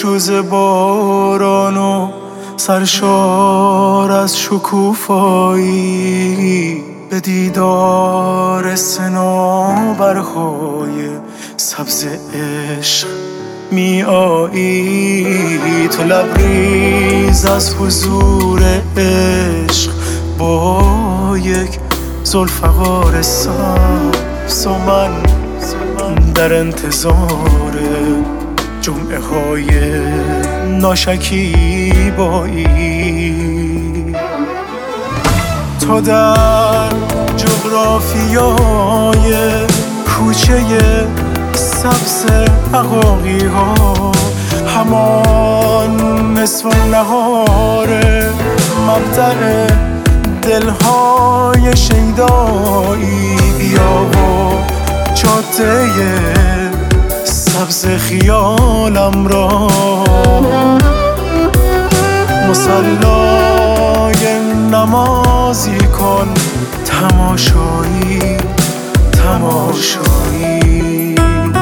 روز باران و سرشار از شکوفایی به دیدار صنوبرهای سبز عشق می آیی. تو لبریز از حضور عشق با یک ذوالفقار سبز و من در انتظار جمعه های ناشکیبایی. تو در جغرافیای کوچه سبز عقاقی ها همان نصف نهار مبدأ دلهای شیدایی. بیا و جاده سبز خیالم را مصلای نمازی کن. تماشایی تماشایی.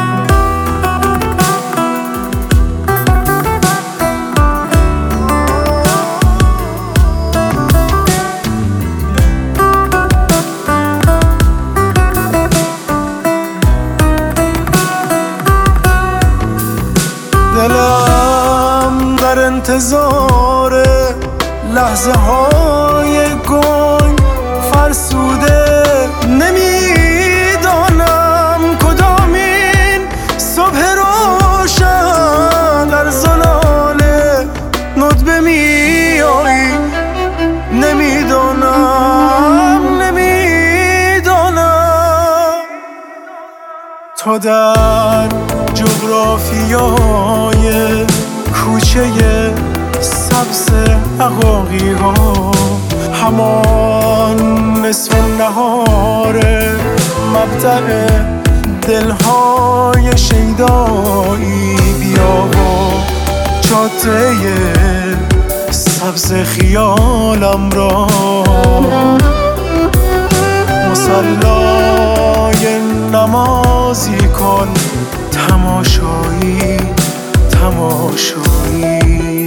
دلم در انتظار لحظه های گنگ فرسوده. نمیدانم کدامین صبح روشن در زلال ندبه می آیی. نمیدانم تو در جغرافیای کوچه سبز عقاقی ها همان نصف نهار مبدأ دلهای شیدایی. بیا و جاده سبز خیالم را مصلای نمازی کن. تماشایی تماشایی.